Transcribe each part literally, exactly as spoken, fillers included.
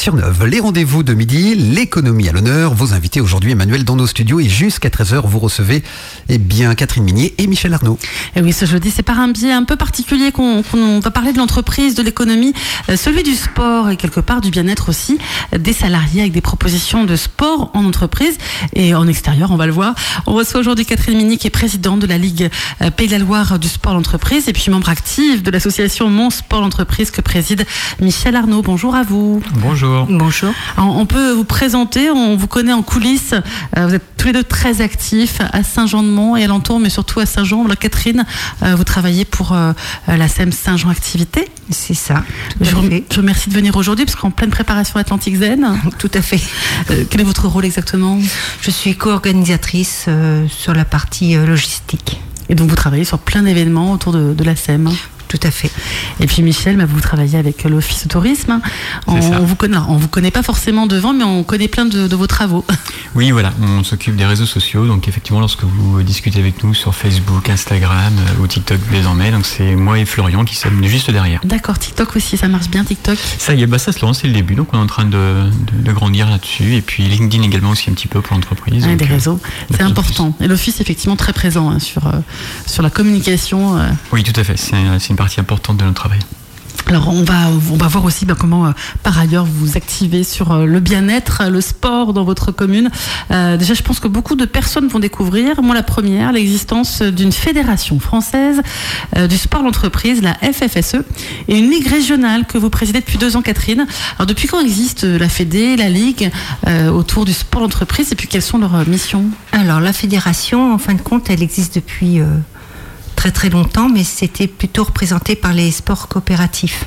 sur Neuve. Les rendez-vous de midi, l'économie à l'honneur. Vos invités aujourd'hui, Emmanuel, dans nos studios. Et jusqu'à treize heures, vous recevez eh bien, Catherine Minier et Michel Arnaud. Et oui, ce jeudi, c'est par un biais un peu particulier qu'on, qu'on va parler de l'entreprise, de l'économie, euh, celui du sport et quelque part du bien-être aussi, des salariés avec des propositions de sport en entreprise et en extérieur, on va le voir. On reçoit aujourd'hui Catherine Minier, qui est présidente de la Ligue euh, Pays de la Loire du sport d'entreprise et puis membre active de l'association Mon Sport d'entreprise que préside Michel Arnaud. Bonjour à vous. Bonjour. Bonjour. Alors, on peut vous présenter, on vous connaît en coulisses. Euh, vous êtes tous les deux très actifs à Saint-Jean-de-Mont et alentour, mais surtout à Saint-Jean. Alors, Catherine, euh, vous travaillez pour euh, la S E M Saint-Jean Activité. C'est ça. Je, rem- je vous remercie de venir aujourd'hui parce qu'en pleine préparation Atlantic Zen. Tout à fait. Euh, quel est votre rôle exactement ? Je suis co-organisatrice euh, sur la partie euh, logistique. Et donc vous travaillez sur plein d'événements autour de, de la S E M. Tout à fait. Et puis Michel, bah, vous travaillez avec l'Office de tourisme. On, on vous connaît, on vous connaît pas forcément devant, mais on connaît plein de, de vos travaux. Oui, voilà, on s'occupe des réseaux sociaux. Donc effectivement, lorsque vous discutez avec nous sur Facebook, Instagram ou TikTok désormais, donc c'est moi et Florian qui sommes juste derrière. D'accord, TikTok aussi, ça marche bien TikTok. Ça y est, bah ça se lance, c'est le début. Donc on est en train de, de, de grandir là-dessus. Et puis LinkedIn également aussi un petit peu pour l'entreprise. Ouais, donc, des réseaux, euh, c'est important. Et l'Office est effectivement très présent hein, sur euh, sur la communication. Euh. Oui, tout à fait. C'est, c'est une partie importante de notre travail. Alors on va on va voir aussi ben, comment euh, par ailleurs vous vous activez sur euh, le bien-être, le sport dans votre commune. Euh, déjà je pense que beaucoup de personnes vont découvrir, moi la première, l'existence d'une fédération française euh, du sport d'entreprise, la F F S E, et une ligue régionale que vous présidez depuis deux ans, Catherine. Alors depuis quand existe la Fédé, la ligue euh, autour du sport d'entreprise et puis quelles sont leurs missions ? Alors la fédération, en fin de compte, elle existe depuis euh, très très longtemps, mais c'était plutôt représenté par les sports coopératifs.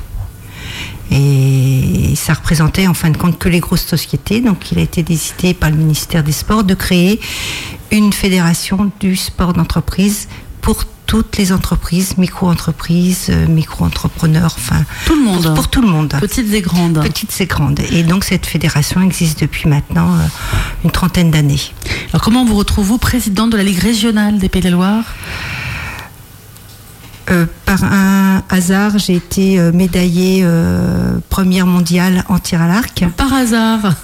Et ça représentait en fin de compte que les grosses sociétés. Donc il a été décidé par le ministère des Sports de créer une fédération du sport d'entreprise pour toutes les entreprises, micro-entreprises, micro-entrepreneurs, enfin tout le monde, pour, pour tout le monde, petites et grandes, petites et grandes. Et donc cette fédération existe depuis maintenant euh, une trentaine d'années. Alors comment vous retrouvez-vous présidente de la Ligue régionale des Pays de la Loire ? Euh, par un hasard, j'ai été euh, médaillée euh, première mondiale en tir à l'arc. Par hasard.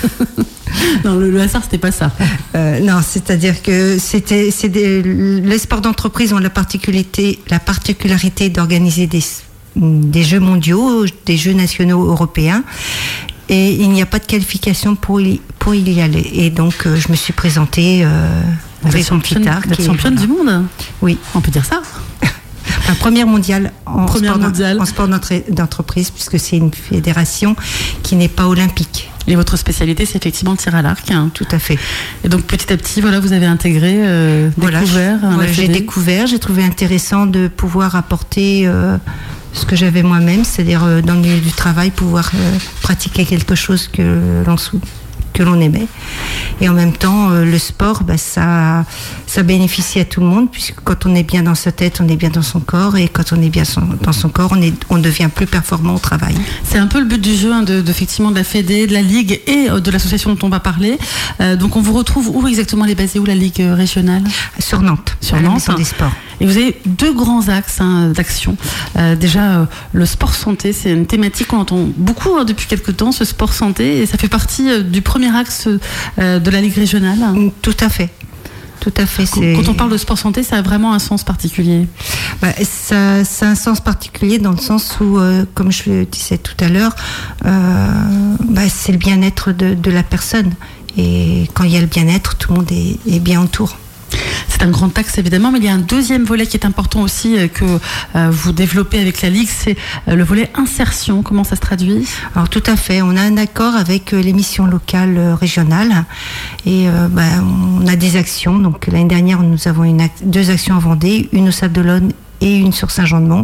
Non, le, le hasard, c'était pas ça. Euh, non, c'est-à-dire que c'était, c'est des, les sports d'entreprise ont la particularité, la particularité d'organiser des, des jeux mondiaux, des jeux nationaux européens. Et il n'y a pas de qualification pour y, pour y aller. Et donc, euh, je me suis présentée euh, avec mon guitare. Vous êtes championne du monde ? Oui. On peut dire ça ? La première mondiale en première sport, mondiale. en sport d'entreprise, puisque c'est une fédération qui n'est pas olympique. Et votre spécialité, c'est effectivement le tir à l'arc. Hein. Tout à fait. Et donc petit à petit, voilà, vous avez intégré, euh, voilà, découvert. Je, ouais, j'ai découvert, j'ai trouvé intéressant de pouvoir apporter euh, ce que j'avais moi-même, c'est-à-dire euh, dans le milieu du travail, pouvoir euh, pratiquer quelque chose que l'on sou- que l'on aimait. Et en même temps, euh, le sport, bah, ça, ça bénéficie à tout le monde, puisque quand on est bien dans sa tête, on est bien dans son corps, et quand on est bien son, dans son corps, on, est, on devient plus performant au travail. C'est un peu le but du jeu, hein, de, de, effectivement, de la Fédé, de la Ligue et euh, de l'association dont on va parler. Euh, donc on vous retrouve où exactement? Elle est basée où, la Ligue régionale? Sur Nantes, sur à Nantes, la Maison des Sports. Et vous avez deux grands axes hein, d'action. Euh, déjà, euh, le sport santé, c'est une thématique qu'on entend beaucoup hein, depuis quelques temps, ce sport santé, et ça fait partie euh, du premier axe euh, de la Ligue régionale. Tout à fait. Tout à fait. Quand, c'est... quand on parle de sport santé, ça a vraiment un sens particulier. Bah, ça, ça a un sens particulier dans le sens où, euh, comme je le disais tout à l'heure, euh, bah, c'est le bien-être de, de la personne. Et quand il y a le bien-être, tout le monde est, est bien autour. C'est un grand axe évidemment, mais il y a un deuxième volet qui est important aussi euh, que euh, vous développez avec la Ligue, c'est euh, le volet insertion. Comment ça se traduit? Alors tout à fait, on a un accord avec euh, les missions locales euh, régionales et euh, bah, on a des actions. Donc l'année dernière, nous avons une ac- deux actions à Vendée, une au Sable d'Olonne et une sur Saint-Jean-de-Mont.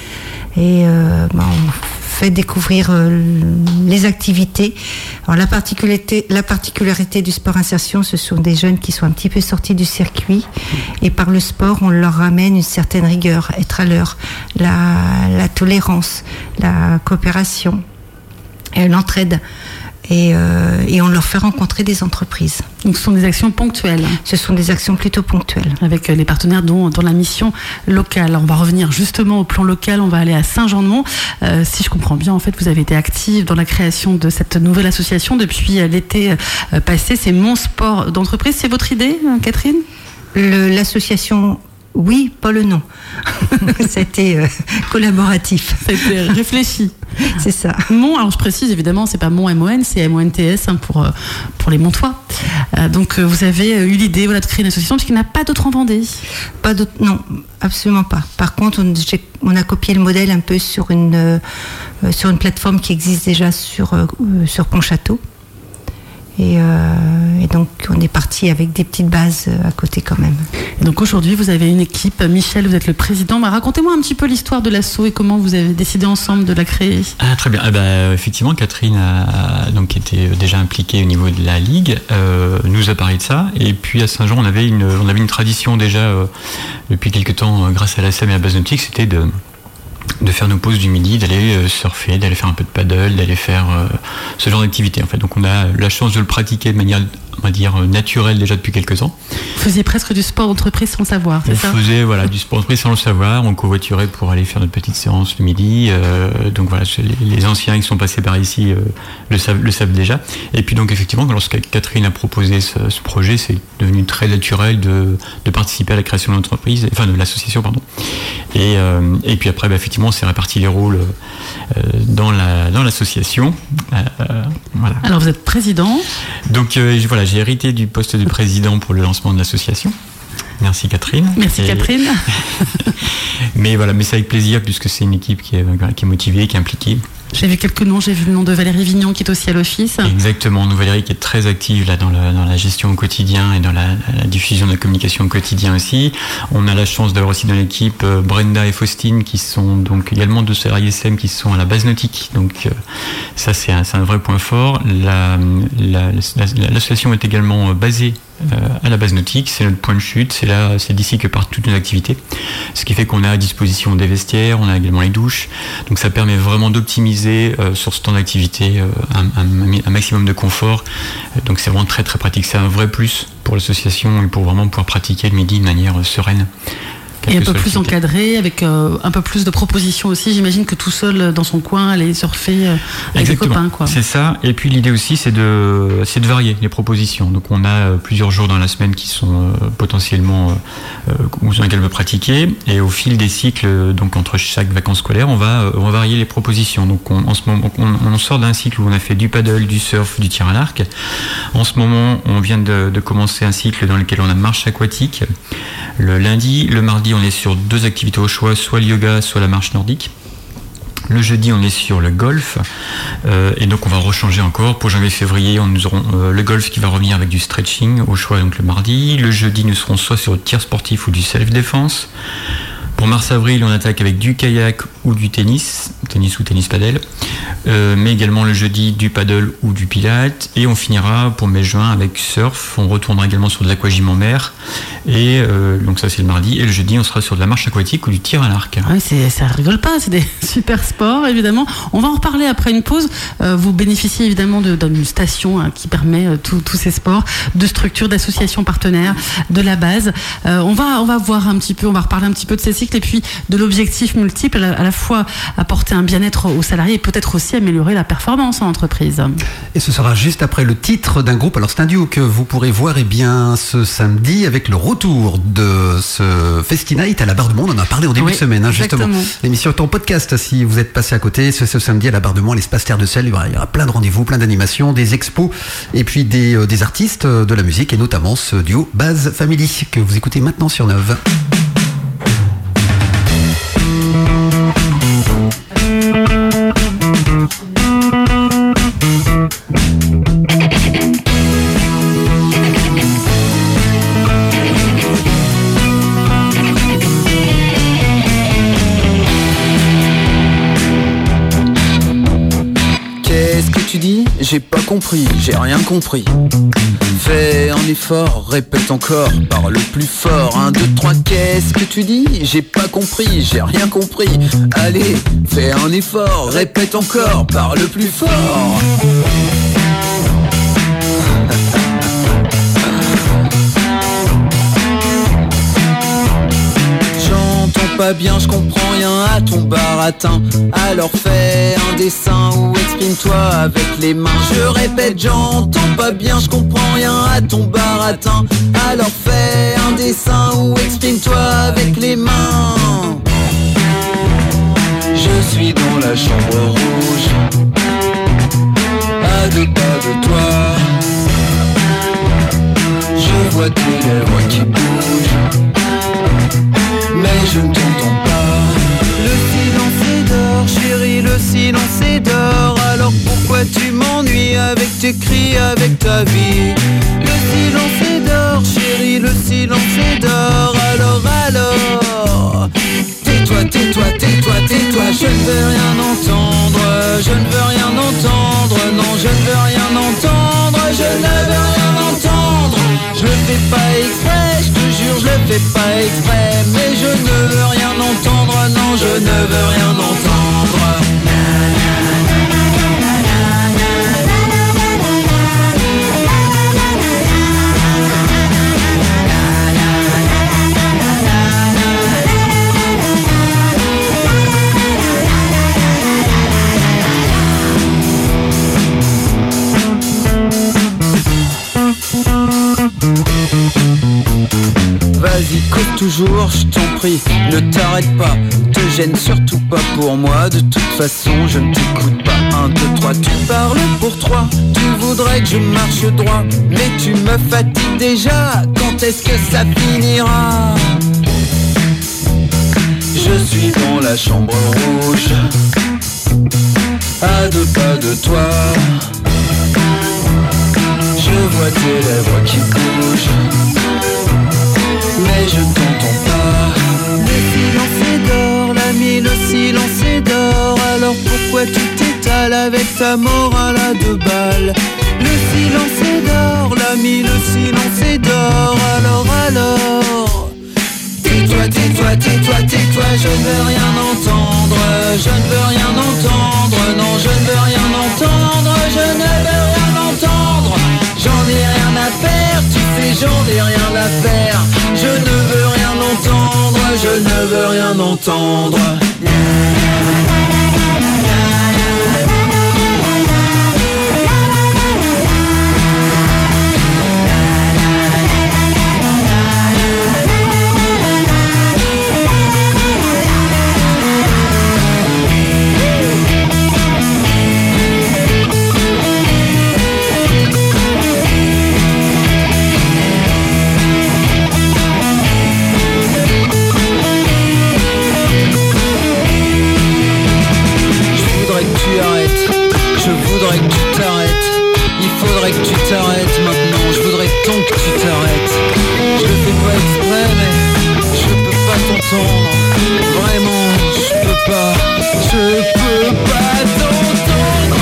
Et euh, bah, on fait découvrir euh, les activités. Alors la particularité, la particularité du sport insertion, ce sont des jeunes qui sont un petit peu sortis du circuit et par le sport, on leur ramène une certaine rigueur, être à l'heure, la, la tolérance, la coopération, et l'entraide. Et, euh, et on leur fait rencontrer des entreprises. Donc ce sont des actions ponctuelles. Ce sont des actions plutôt ponctuelles. Avec les partenaires dont, dont la mission locale. On va revenir justement au plan local, on va aller à Saint-Jean-de-Mont. Euh, si je comprends bien, en fait, vous avez été active dans la création de cette nouvelle association depuis l'été passé. C'est Mon Sport d'entreprise. C'est votre idée, Catherine ? Le, l'association... Oui, pas le nom. C'était euh, collaboratif. C'était réfléchi. C'est ça. Mon, alors je précise évidemment, c'est pas Mon M O N, c'est M O N T S hein, pour, euh, pour les Montois. Euh, donc euh, vous avez eu l'idée voilà, de créer une association parce qu'il n'y en a pas d'autres en Vendée. Pas d'autres, non, absolument pas. Par contre, on, on a copié le modèle un peu sur une, euh, sur une plateforme qui existe déjà sur, euh, sur Pontchâteau. Et, euh, et donc on est parti avec des petites bases à côté quand même. Et donc aujourd'hui vous avez une équipe. Michel, vous êtes le président. Bah, racontez-moi un petit peu l'histoire de l'asso et comment vous avez décidé ensemble de la créer. Ah, très bien. Ah, bah, effectivement, Catherine a donc été déjà impliquée au niveau de la ligue, euh, nous a parlé de ça. Et puis à Saint-Jean, on avait une, on avait une tradition déjà euh, depuis quelques temps, euh, grâce à la S E M et à Base Nautique, c'était de de faire nos pauses du midi, d'aller surfer, d'aller faire un peu de paddle, d'aller faire euh, ce genre d'activité en fait. Donc on a la chance de le pratiquer de manière, on va dire, naturelle déjà depuis quelques temps. Vous faisiez presque du sport d'entreprise sans le savoir, c'est on ça ? On faisait voilà, du sport d'entreprise sans le savoir, on covoiturait pour aller faire notre petite séance le midi. Euh, donc voilà, les, les anciens qui sont passés par ici euh, le, savent, le savent déjà. Et puis donc effectivement, lorsque Catherine a proposé ce, ce projet, c'est devenu très naturel de, de participer à la création de l'entreprise, enfin de l'association, pardon. Et, euh, et puis après, bah, effectivement, on s'est réparti les rôles euh, dans, la, dans l'association. Euh, voilà. Alors vous êtes président. Donc euh, voilà, j'ai hérité du poste de président pour le lancement de l'association. Merci Catherine. Merci et... Catherine. mais voilà, mais c'est avec plaisir puisque c'est une équipe qui est, qui est motivée, qui est impliquée. J'ai vu quelques noms, j'ai vu le nom de Valérie Vignon qui est aussi à l'office. Exactement, nous Valérie qui est très active là dans la, dans la gestion au quotidien et dans la, la diffusion de la communication au quotidien aussi. On a la chance d'avoir aussi dans l'équipe euh, Brenda et Faustine qui sont donc également deux salariés S E M qui sont à la Base Nautique. Donc euh, ça c'est un, c'est un vrai point fort. La, la, la, l'association est également basée euh, à la Base Nautique, c'est notre point de chute, c'est là, c'est d'ici que partent toutes nos activités. Ce qui fait qu'on a à disposition des vestiaires, on a également les douches. Donc ça permet vraiment d'optimiser Euh, sur ce temps d'activité euh, un, un, un maximum de confort. Euh, donc c'est vraiment très très pratique. C'est un vrai plus pour l'association et pour vraiment pouvoir pratiquer le midi de manière euh, sereine. Et un peu plus encadré, avec euh, un peu plus de propositions aussi. J'imagine que tout seul dans son coin, aller surfer euh, avec Exactement. des copains, quoi. C'est ça. Et puis l'idée aussi, c'est de, c'est de varier les propositions. Donc on a euh, plusieurs jours dans la semaine qui sont euh, potentiellement euh, où on peut pratiquer. Et au fil des cycles, donc entre chaque vacances scolaires, on va, euh, on va varier les propositions. Donc on, en ce moment, on, on sort d'un cycle où on a fait du paddle, du surf, du tir à l'arc. En ce moment, on vient de, de commencer un cycle dans lequel on a marche aquatique. Le lundi, le mardi, on est sur deux activités au choix, soit le yoga, soit la marche nordique. Le jeudi, on est sur le golf. Euh, et donc, on va rechanger encore. Pour janvier-février, nous aurons euh, le golf qui va revenir avec du stretching au choix, donc le mardi. Le jeudi, nous serons soit sur le tir sportif ou du self-défense. Pour mars-avril, on attaque avec du kayak ou du tennis, tennis ou tennis paddle, euh, mais également le jeudi du paddle ou du pilate, et on finira pour mai-juin avec surf. On retournera également sur de l'aquagym en mer, et euh, donc ça c'est le mardi, et le jeudi on sera sur de la marche aquatique ou du tir à l'arc. Oui, c'est, ça rigole pas, c'est des super sports évidemment. On va en reparler après une pause. Euh, vous bénéficiez évidemment de, d'une station hein, qui permet euh, tous ces sports, de structures, d'associations partenaires, de la base. Euh, on va on va voir un petit peu, on va reparler un petit peu de ces cycles et puis de l'objectif multiple, à la fois apporter un bien-être aux salariés et peut-être aussi améliorer la performance en entreprise. Et ce sera juste après le titre d'un groupe. Alors c'est un duo que vous pourrez voir eh bien, ce samedi avec le retour de ce Festi Night à la Barre du Monde. On en a parlé en début oui, de semaine, hein, justement. exactement. L'émission est en podcast si vous êtes passé à côté. Ce, ce samedi à la Barre du Monde, l'espace Terre de Sel, il y aura plein de rendez-vous, plein d'animations, des expos et puis des, euh, des artistes de la musique et notamment ce duo Base Family que vous écoutez maintenant sur Neuve. J'ai pas compris, j'ai rien compris. Fais un effort, répète encore, parle plus fort. Un, deux, trois, qu'est-ce que tu dis? J'ai pas compris, j'ai rien compris. Allez, fais un effort, répète encore, parle plus fort. pas bien, je comprends rien à ton baratin. Alors fais un dessin ou exprime-toi avec les mains. Je répète, j'entends pas bien, je comprends rien à ton baratin. Alors fais un dessin ou exprime-toi avec les mains. Je suis dans la chambre rouge, à deux pas de toi. Je vois tes lèvres qui bougent, mais je ne t'entends pas. Le silence est d'or, chérie, le silence est d'or. Alors pourquoi tu m'ennuies avec tes cris, avec ta vie? Le silence est d'or, chérie, le silence est d'or. Alors, alors tais-toi, tais-toi, tais-toi, tais-toi. Je ne veux rien entendre, je ne veux rien entendre. Non, je ne veux rien entendre, je ne veux rien entendre. Je le fais pas exprès, je te jure, je le fais pas exprès. Mais je ne veux rien entendre, non, je ne veux rien entendre. Vas-y, cause toujours, je t'en prie, ne t'arrête pas, te gêne surtout pas pour moi. De toute façon, je ne t'écoute pas. Un, deux, trois, tu parles pour trois. Tu voudrais que je marche droit, mais tu me fatigues déjà. Quand est-ce que ça finira? Je suis dans la chambre rouge, à deux pas de toi. Je vois tes lèvres qui bougent, mais je ne t'entends pas. Le silence est d'or, l'ami, le silence est d'or. Alors pourquoi tu t'étales avec ta morale à deux balles? Le silence est d'or, l'ami, le silence est d'or. Alors, alors tais-toi, tais-toi, tais-toi, tais-toi. Je ne veux rien entendre, je ne veux rien entendre. Non, je ne veux rien entendre, je ne veux rien entendre. J'en ai rien à faire, tu sais, j'en ai rien à faire. Je ne veux rien entendre, je ne veux rien entendre. Je voudrais que tu t'arrêtes, il faudrait que tu t'arrêtes maintenant. Je voudrais tant que tu t'arrêtes. Je le fais pas exprès, mais je peux pas t'entendre. Vraiment, je peux pas, je peux pas t'entendre.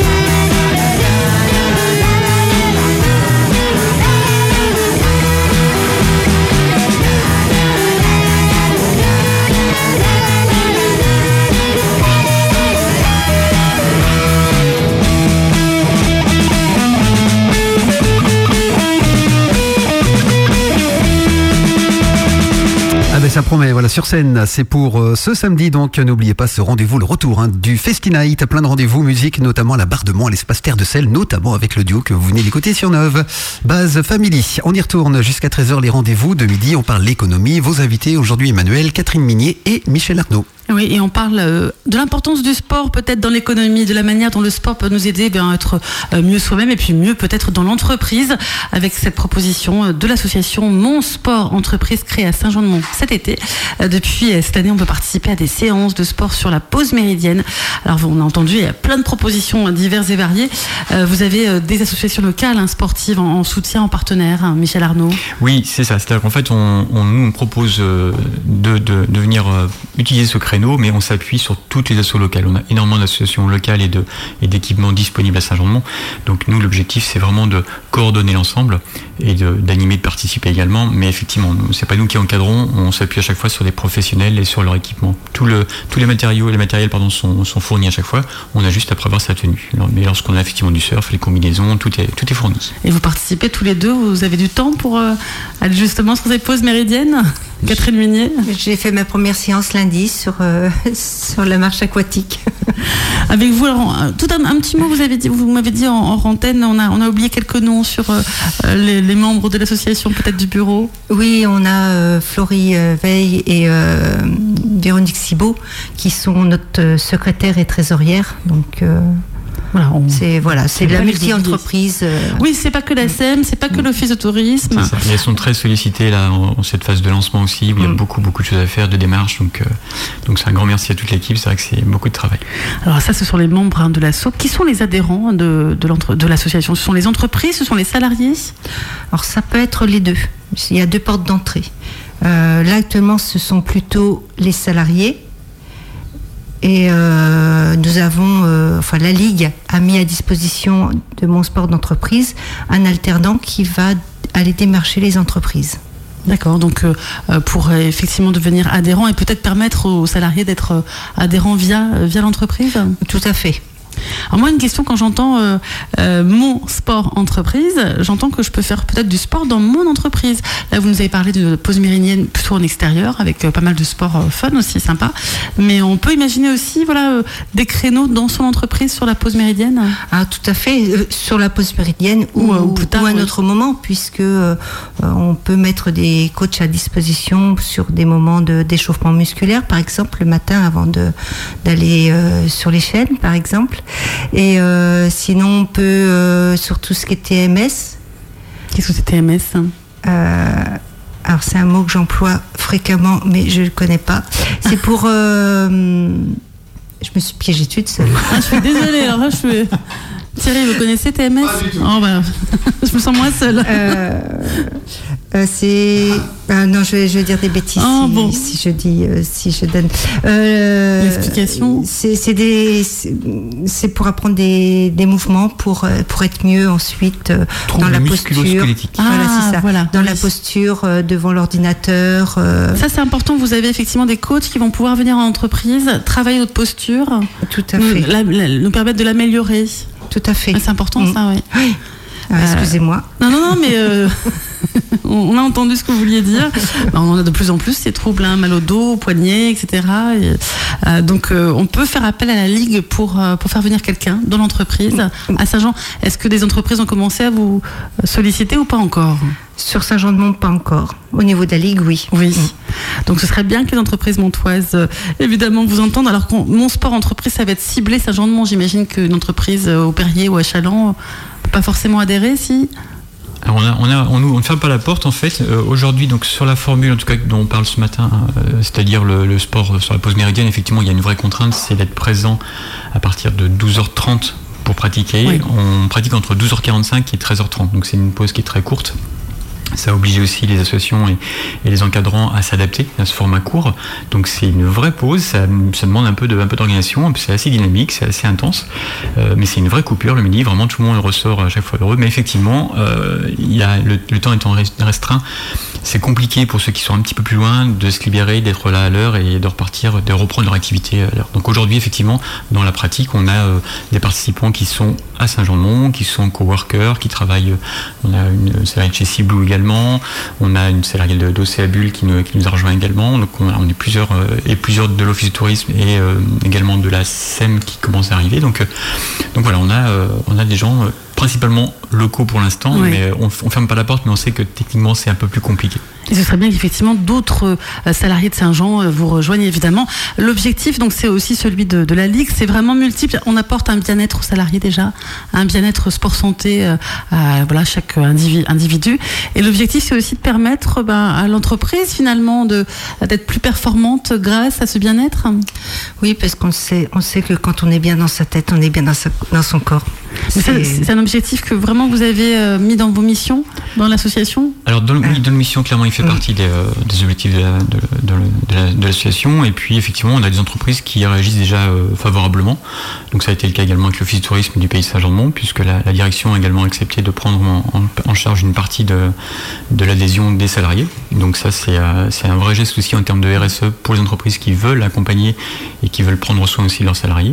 Ça promet, voilà, sur scène, c'est pour euh, ce samedi, donc n'oubliez pas ce rendez-vous, le retour hein, du Festi Night, plein de rendez-vous, musique, notamment à la Barre de Mont, à l'espace Terre de Selle, notamment avec le duo que vous venez d'écouter sur Neuve, Baz Family. On y retourne jusqu'à treize heures, les rendez-vous de midi, on parle l'économie, vos invités aujourd'hui Emmanuel, Catherine Minier et Michel Arnaud. Oui, et on parle euh, de l'importance du sport peut-être dans l'économie, de la manière dont le sport peut nous aider bien, à être euh, mieux soi-même et puis mieux peut-être dans l'entreprise, avec cette proposition de l'association Mon Sport Entreprise créée à Saint-Jean-de-Mont cet été. Euh, depuis cette année, on peut participer à des séances de sport sur la pause méridienne. Alors on a entendu, il y a plein de propositions diverses et variées. Euh, vous avez euh, des associations locales hein, sportives en, en soutien, en partenaire, hein, Michel Arnaud. Oui, c'est ça. C'est-à-dire qu'en fait, on, on nous on propose euh, de, de, de venir euh, utiliser ce créneau, mais on s'appuie sur toutes les assos locales. On a énormément d'associations locales et, de, et d'équipements disponibles à Saint-Jean-de-Mont. Donc nous, l'objectif, c'est vraiment de coordonner l'ensemble et de, d'animer, de participer également. Mais effectivement, c'est pas nous qui encadrons, on s'appuie à chaque fois sur des professionnels et sur leur équipement. Tout le, tous les matériaux, les matériels pardon, sont, sont fournis à chaque fois. On a juste à prévoir sa tenue. Mais lorsqu'on a effectivement du surf, les combinaisons, tout est, tout est fourni. Et vous participez tous les deux, vous avez du temps pour euh, aller justement sur ces pauses méridiennes ? Catherine Minier. J'ai fait ma première séance lundi sur, euh, sur la marche aquatique. Avec vous, alors, tout un, un petit mot, vous, avez dit, vous m'avez dit en, en antenne, on a, on a oublié quelques noms sur euh, les, les membres de l'association, peut-être du bureau. Oui, on a euh, Florie euh, Veil et euh, Véronique Cibot qui sont notre secrétaire et trésorière. Donc, euh, Voilà, on... c'est voilà, c'est de la multi-entreprise. Euh... Oui, c'est pas que la S E M, c'est pas que l'Office de tourisme. Elles sont très sollicitées là en, en cette phase de lancement aussi, où il y a mm. beaucoup beaucoup de choses à faire, de démarches. Donc euh, donc c'est un grand merci à toute l'équipe. C'est vrai que c'est beaucoup de travail. Alors ça, ce sont les membres hein, de l'asso. Qui sont les adhérents de de, l'entre... de l'association? Ce sont les entreprises, ce sont les salariés? Alors ça peut être les deux. Il y a deux portes d'entrée. Euh, là actuellement, ce sont plutôt les salariés. Et euh, nous avons, euh, enfin la Ligue a mis à disposition de Mon Sport d'entreprise un alternant qui va aller démarcher les entreprises. D'accord, donc euh, pour euh, effectivement devenir adhérent et peut-être permettre aux salariés d'être euh, adhérents via, euh, via l'entreprise? Tout à fait. Alors moi, une question, quand j'entends euh, euh, mon sport entreprise, j'entends que je peux faire peut-être du sport dans mon entreprise. Là, vous nous avez parlé de pause méridienne plutôt en extérieur, avec euh, pas mal de sports euh, fun aussi, sympa. Mais on peut imaginer aussi voilà, euh, des créneaux dans son entreprise sur la pause méridienne? Ah, tout à fait, euh, sur la pause méridienne ou, ou, ou, plus tard, ou à un oui. autre moment, puisque euh, on peut mettre des coachs à disposition sur des moments de, d'échauffement musculaire, par exemple, le matin avant de, d'aller euh, sur les chaînes, par exemple. Et euh, sinon, on peut, euh, sur tout ce qui est T M S. Qu'est-ce que c'est T M S? euh, Alors, c'est un mot que j'emploie fréquemment, mais je ne le connais pas. C'est pour... Euh, je me suis piégée toute seule. Ah, je suis désolée, alors là, je suis... Thierry, vous connaissez T M S? Pas du tout. Oh, bah, je me sens moins seule. Euh, euh, c'est... Ah, non, je vais, je vais dire des bêtises oh, si, bon. si je dis... Euh, si je donne... Euh, L'explication c'est, c'est, des, c'est, c'est pour apprendre des, des mouvements pour, pour être mieux ensuite euh, dans la posture. Ah, voilà, c'est ça. Voilà, dans oui. la posture, euh, devant l'ordinateur. Euh... Ça, c'est important. Vous avez effectivement des coachs qui vont pouvoir venir en entreprise, travailler notre posture. Tout à fait. La, la, nous permettre de l'améliorer. Tout à fait. Ah, c'est important, mmh. ça, oui. Oui. Ah, euh, excusez-moi. Non, non, non, mais euh, on a entendu ce que vous vouliez dire. Ben, on en a de plus en plus ces troubles, hein, mal au dos, au poignet, et cetera. Et, euh, donc, euh, on peut faire appel à la Ligue pour, euh, pour faire venir quelqu'un dans l'entreprise. Mmh. À Saint-Jean, est-ce que des entreprises ont commencé à vous solliciter ou pas encore? Sur Saint-Jean-de-Mont, pas encore. Au niveau de la Ligue, oui. Oui. Mmh. Donc, ce serait bien que les entreprises montoises, euh, évidemment, vous entendent. Alors, qu'on, mon sport entreprise, ça va être ciblé Saint-Jean-de-Mont. J'imagine qu'une entreprise euh, au Perrier ou à Châlons ne peut pas forcément adhérer, si. Alors on, a, on, a, on, on ne ferme pas la porte en fait. Euh, aujourd'hui, donc sur la formule en tout cas dont on parle ce matin, euh, c'est-à-dire le, le sport sur la pause méridienne, effectivement, il y a une vraie contrainte, c'est d'être présent à partir de douze heures trente pour pratiquer. Oui. On pratique entre douze heures quarante-cinq et treize heures trente, donc c'est une pause qui est très courte. Ça oblige aussi les associations et, et les encadrants à s'adapter à ce format court. Donc c'est une vraie pause, ça, ça demande un peu, de, un peu d'organisation, c'est assez dynamique, c'est assez intense, euh, mais c'est une vraie coupure le midi, vraiment tout le monde ressort à chaque fois heureux. Mais effectivement, euh, il y a, le, le temps étant restreint, c'est compliqué pour ceux qui sont un petit peu plus loin de se libérer, d'être là à l'heure et de repartir, de reprendre leur activité à l'heure. Donc aujourd'hui, effectivement, dans la pratique, on a euh, des participants qui sont à Saint-Jean-de-Mont, qui sont coworkers, qui travaillent, on a une salariée de chez Ciblou également, on a une salariée d'O C A Bull qui nous, qui nous a rejoint également, donc on, a, on est plusieurs, euh, et plusieurs de l'Office de tourisme et euh, également de la S E M qui commencent à arriver, donc, euh, donc voilà, on a, euh, on a des gens euh, principalement locaux pour l'instant, oui. mais on ne ferme pas la porte, mais on sait que techniquement c'est un peu plus compliqué. Et ce serait bien qu'effectivement d'autres euh, salariés de Saint-Jean euh, vous rejoignent évidemment. L'objectif, donc, c'est aussi celui de, de la Ligue, c'est vraiment multiple. On apporte un bien-être aux salariés déjà, un bien-être sport-santé euh, à voilà, chaque individu, individu. Et l'objectif, c'est aussi de permettre ben, à l'entreprise finalement de, d'être plus performante grâce à ce bien-être. Oui, parce qu'on sait, on sait que quand on est bien dans sa tête, on est bien dans, sa, dans son corps. Mais c'est... Ça, c'est un objectif que vraiment vous avez euh, mis dans vos missions, dans l'association? Alors dans, oui, dans nos missions, clairement, il fait partie des, euh, des objectifs de, la, de, de, de, la, de l'association. Et puis effectivement, on a des entreprises qui réagissent déjà euh, favorablement. Donc ça a été le cas également avec l'Office de tourisme du Pays Saint-Jean-de-Mont, puisque la, la direction a également accepté de prendre en, en, en charge une partie de, de l'adhésion des salariés. Donc ça, c'est, euh, c'est un vrai geste aussi en termes de R S E pour les entreprises qui veulent accompagner et qui veulent prendre soin aussi de leurs salariés.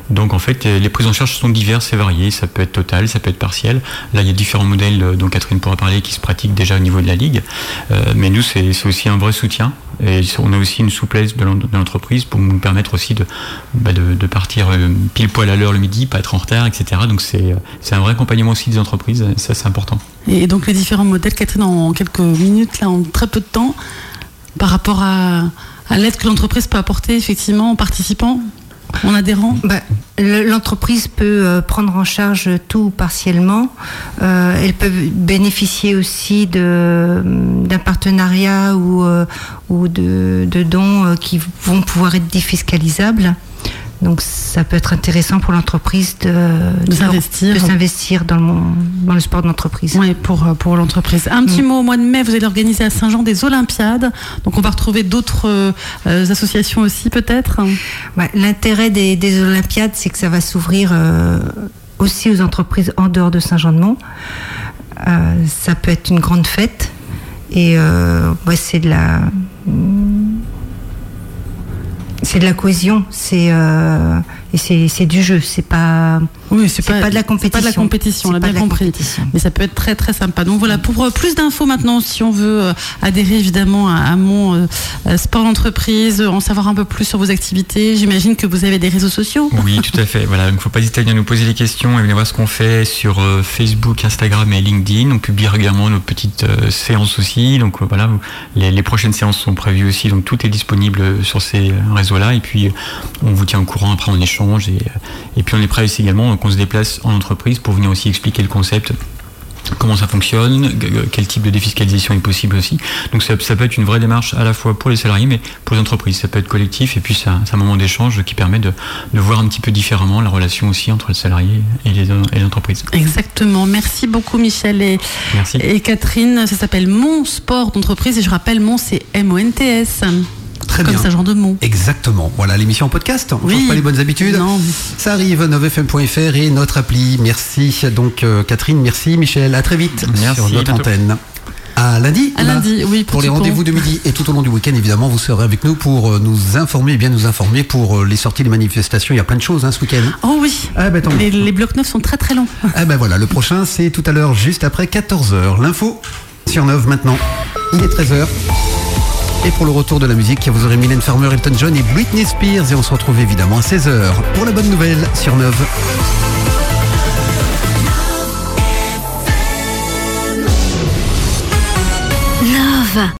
Donc en fait, les prises en charge sont diverses et variées. Ça peut être total, ça peut être partiel. Là, il y a différents modèles dont Catherine pourra parler qui se pratiquent déjà au niveau de la Ligue. Euh, mais nous, c'est, c'est aussi un vrai soutien. Et on a aussi une souplesse de l'entreprise pour nous permettre aussi de, bah de, de partir pile poil à l'heure le midi, pas être en retard, et cetera. Donc c'est, c'est un vrai accompagnement aussi des entreprises. Et ça, c'est important. Et donc les différents modèles, Catherine, en quelques minutes, là, en très peu de temps, par rapport à, à l'aide que l'entreprise peut apporter effectivement en participant, en adhérant. Bah, l'entreprise peut euh, prendre en charge tout ou partiellement. Euh, elle peut bénéficier aussi de, d'un partenariat ou, euh, ou de, de dons euh, qui vont pouvoir être défiscalisables. Donc ça peut être intéressant pour l'entreprise de, de, de s'investir, de s'investir dans, le, dans le sport d'entreprise. Oui, pour, pour l'entreprise. Un petit mmh. mot, au mois de mai, vous allez organiser à Saint-Jean des Olympiades. Donc on va retrouver d'autres euh, associations aussi peut-être. Ouais, l'intérêt des, des Olympiades, c'est que ça va s'ouvrir euh, aussi aux entreprises en dehors de Saint-Jean-de-Mont. Euh, ça peut être une grande fête. Et euh, ouais, c'est de la... C'est de la cohésion, c'est euh, et c'est, c'est du jeu, c'est pas oui, c'est, c'est pas, pas de la compétition. C'est pas de la compétition, on l'a bien compris. Mais ça peut être très très sympa. Donc voilà, pour plus d'infos maintenant, si on veut euh, adhérer évidemment à, à mon euh, sport d'entreprise, en savoir un peu plus sur vos activités, j'imagine que vous avez des réseaux sociaux. Oui, tout à fait. Voilà, il ne faut pas hésiter à venir nous poser des questions et venir voir ce qu'on fait sur euh, Facebook, Instagram et LinkedIn. On publie régulièrement nos petites euh, séances aussi. Donc euh, voilà, les, les prochaines séances sont prévues aussi. Donc tout est disponible sur ces réseaux-là. Et puis on vous tient au courant après en échange. Et, et puis on est prêt aussi également. Donc on se déplace en entreprise pour venir aussi expliquer le concept, comment ça fonctionne, quel type de défiscalisation est possible aussi. Donc ça, ça peut être une vraie démarche à la fois pour les salariés mais pour les entreprises. Ça peut être collectif et puis c'est un, c'est un moment d'échange qui permet de, de voir un petit peu différemment la relation aussi entre les salariés et les, et les entreprises. Exactement. Merci beaucoup Michel et, Merci. et Catherine. Ça s'appelle Mon Sport d'entreprise et je rappelle Mon c'est M O N T S. Très Comme bien. Saint-Jean-de-Mont. Exactement. Voilà l'émission en podcast. On ne oui. change pas les bonnes habitudes. Non. Ça arrive, neuf f m point f r et notre appli. Merci. Donc euh, Catherine, merci Michel. À très vite merci, sur notre bientôt. Antenne. À lundi. À lundi, oui. Pour, pour les rendez-vous de midi et tout au long du week-end, évidemment, vous serez avec nous pour nous informer, et bien nous informer pour les sorties, les manifestations. Il y a plein de choses hein, ce week-end. Oh oui. Ah, ben, les, les blocs neufs sont très très longs. Ah ben voilà, le prochain c'est tout à l'heure, juste après quatorze heures. L'info sur neuf maintenant. Il est treize heures. Et pour le retour de la musique, vous aurez Mylène Farmer, Elton John et Britney Spears. Et on se retrouve évidemment à seize heures pour la bonne nouvelle sur neuf.